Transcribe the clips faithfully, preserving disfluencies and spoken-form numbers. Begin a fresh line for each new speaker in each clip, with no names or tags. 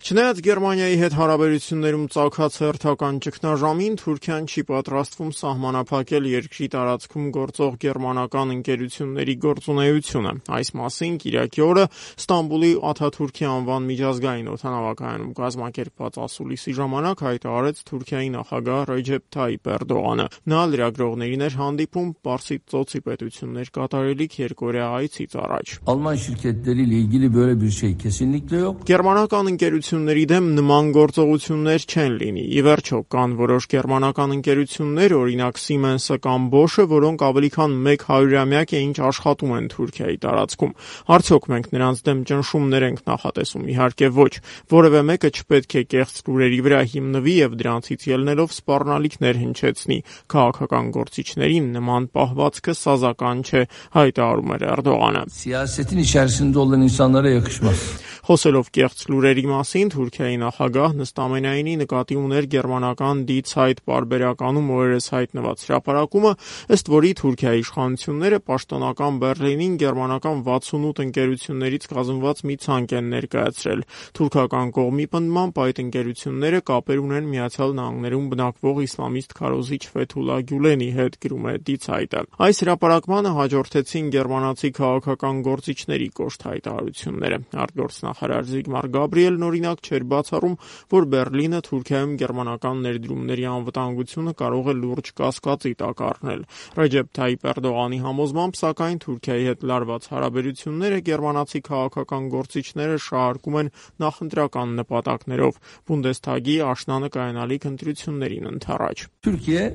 Չնայած Գերմանիայի հետ հարաբերություններում ծագած հերթական ճգնաժամին, Թուրքիան չի պատրաստվում սահմանափակել երկրի տարածքում գործող գերմանական ընկերությունների գործունեությունը։ Այս մասին կիրակի օրը Ստամբուլի Աթաթուրքի անվան միջազգային օդանավակայանում կազմակերպված ասուլիսի ժամանակ հայտարարեց Թուրքիայի նախագահ Ռեջեփ Թայիփ Էրդողանը։ Նա լրագրողներին էր հանդիպում Պարսից ծոցի պետություններ կատարելիք երկօրյա այցից առաջ։
Alman şirketleriyle ilgili böyle bir şey kesinlikle yok.
Գերմանական ընկերությունների դեմ նման գործողություններ չեն լինի։ Ի վերջո, կան որոշ գերմանական ընկերություններ, օրինակ Siemens-ը կամ Bosch-ը, որոնք ավելի քան մեկ հարյուրամյակ է ինչ աշխատում են Թուրքիայի տարածքում։ Արդյոք մենք նրանց դեմ ճնշումներ ենք նախատեսում։ Իհարկե ոչ։ Որևէ մեկը չպետք է կեղծ լուրերի վրա հիմնվի եւ դրանցից ելնելով սպառնալիքներ հնչեցնի։ Քաղաքական գործիչներին նման պահվածքը սազական չէ, հայտարարում էր Էրդողանը։
Siyasetin içerisinde olan insanlara yakışmaz.
Խոսելով կեղծ լուրերի մասին, Թուրքիայի նախագահ նստամենայինի նկատի ուներ գերմանական Die Zeit պարբերականում օրերս հայտնված հրապարակումը, ըստ որի Թուրքիայի իշխանությունները պաշտոնական Բեռլինին գերմանական վաթսունութ ընկերություններից կազմված մի ցանկ են ներկայացրել։ Թուրքական կողմի պնդմամբ այդ ընկերությունները կապեր ունեն Միացյալ Նահանգներում բնակվող իսլամիստ քարոզիչ Ֆեթուլա Գյուլենի հետ, գրում է Die Zeit-ը։ Այս հրապարակմանը հաջորդեցին գերմանացի քաղաքական գործիչների կոշտ հայտարարությունները։ Արտգործնախարար Զիգմար Գաբրիելն օրինակ չէր բացառում, որ Բեռլինը Թուրքիայում գերմանական ներդրումների անվտանգությունը կարող է լուրջ կասկածի տակ առնել։ Ռեջեփ Թայիփ Էրդողանի համոզմամբ, սակայն Թուրքիայի հետ լարված հարաբերությունները գերմանացի քաղաքական գործիչները շահարկում են նախընտրական նպատակներով Բունդեսթագի աշնանը կայանալիք ընտրություններին ընդառաջ։
Türkiye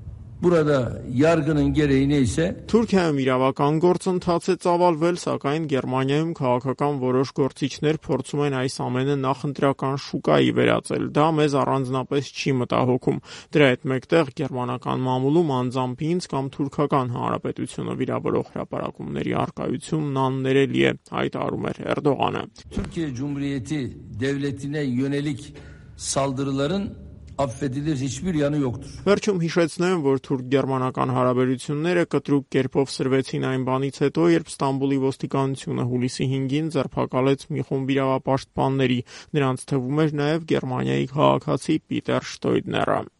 burada yargının gereği neyse
Թուրքիայում իրավական գործընթաց է ծավալվել, սակայն Գերմանիայում քաղաքական որոշ գործիչներ փորձում են այս ամենը նախընտրական շուկայի վերածել։ Դա մեզ առանձնապես չի մտահոգում։ Դրա հետ մեկտեղ գերմանական մամուլում անձամբ ինձ կամ թուրքական հանրապետությունը վիրավորող հրապարակումների առկայությունն աններելի է, հայտարարում էր Էրդողանը։
Türkiye Cumhuriyeti devletine yönelik saldırıların affedilir hiçbir yanı yoktur.
Վերջում հիշեցնեմ, որ թուրք-գերմանական հարաբերությունները կտրուկ կերպով սրվեցին այն բանից հետո, երբ Ստամբուլի ոստիկանությունը հուլիսի հինգին ձերբակալեց մի խումբ իրավապաշտպանների, նրանց թվում էր նաև Գերմանիայի քաղաքացի Պիտեր Շտոյդները։